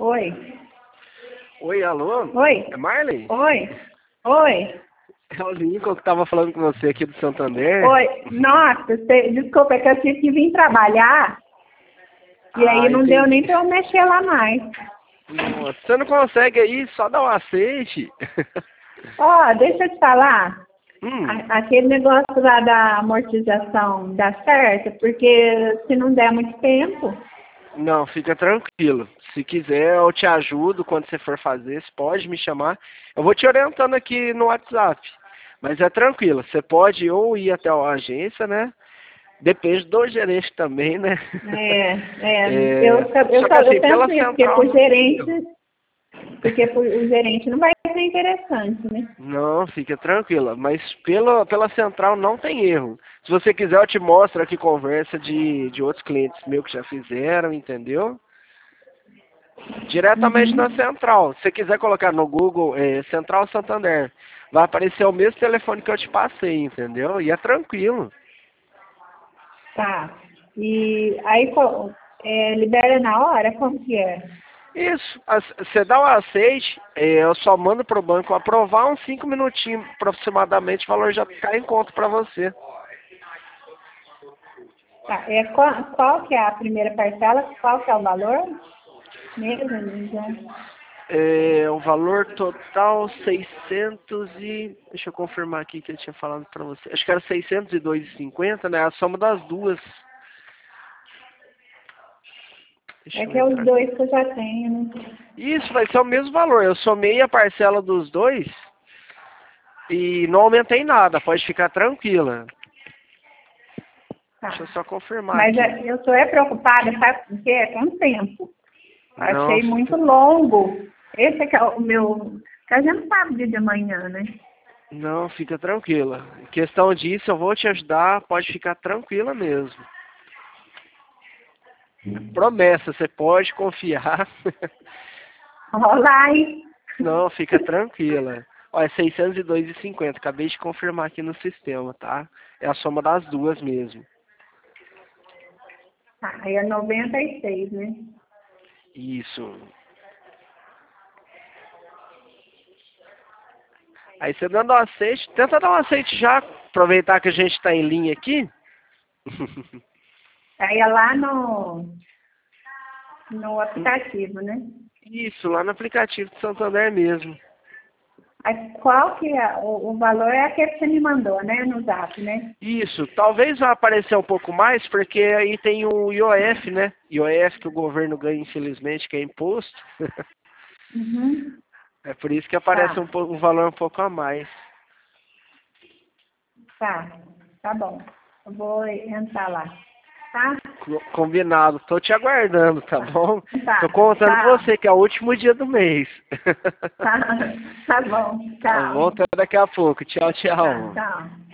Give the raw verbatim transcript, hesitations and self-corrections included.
Oi. Oi, alô? Oi. É Marley? Oi. Oi. É o Lincoln que tava falando com você aqui do Santander. Oi. Nossa, você, desculpa, é que eu tive que vir trabalhar e Ah, aí não deu entendi. nem pra eu mexer lá mais. Nossa, você não consegue aí só dar um aceite? Ó, deixa eu te falar. hum, A- Aquele negócio lá da amortização dá certo, porque se não der muito tempo. não, fica tranquilo. Se quiser, eu te ajudo quando você for fazer. Você pode me chamar. Eu vou te orientando aqui no WhatsApp. Mas é tranquilo. Você pode ou ir até a agência, né? Depende do gerente também, né? É, é, eu, É, eu, só que só- eu assim, pela penso isso, porque central pro não tem erro. gerente, porque pro, o gerente não vai ser interessante, né? Não, fica tranquila. Mas pela, pela central não tem erro. Se você quiser, eu te mostro aqui conversa de, de outros clientes meus que já fizeram, entendeu? Diretamente na Uhum. central. Se você quiser colocar no Google é, Central Santander, vai aparecer o mesmo telefone que eu te passei, entendeu? E é tranquilo. Tá. E aí co- é, libera na hora? Como que é? Isso. As- Você dá o aceite, é, eu só mando pro banco aprovar uns cinco minutinhos aproximadamente, o valor já cai em conta para você. Tá. É, qual, qual que é a primeira parcela? Qual que é o valor? Mesmo, já. É, o valor total seiscentos e... Deixa eu confirmar aqui que eu tinha falado pra você. Acho que era seiscentos e dois e cinquenta, né? A soma das duas. Deixa É eu que é os entrar aqui. dois que eu já tenho, né? Isso, vai ser o mesmo valor. Eu somei a parcela dos dois e não aumentei nada. Pode ficar tranquila. Deixa eu Tá. só confirmar Mas aqui. é, eu estou é preocupada, sabe por quê? É com o tempo. Não, Achei muito longo. Esse é que é o meu... Que a gente sabe dia de amanhã, né? não, fica tranquila. Em questão disso, eu vou te ajudar. Pode ficar tranquila mesmo. Promessa, você pode confiar. Olá aí. Não, fica tranquila. Ó, é seiscentos e dois e cinquenta. Acabei de confirmar aqui no sistema, tá? É a soma das duas mesmo. Tá, aí é noventa e seis, né? Isso. Aí você dando um aceite, tenta dar um aceite já, aproveitar que a gente está em linha aqui. Aí é lá no, no aplicativo, né? Isso, lá no aplicativo de Santander mesmo. Aí qual que é? O, o valor é aquele que você me mandou, né? No zap, né? Isso, talvez vá aparecer um pouco mais, porque aí tem o I O F, né? I O F que o governo ganha, infelizmente, que é imposto. Uhum. É por isso que aparece um, Tá, pouco- um valor um pouco a mais. tá. Tá bom. Eu vou entrar lá. Tá? Co- Combinado. Tô te aguardando, tá Tá. bom? Tô Tá. contando com Tá. você, que é o último dia do mês. Tá. Tá bom. Tá bom? Tchau. Até daqui a pouco. Tchau, Tá, tchau. tchau.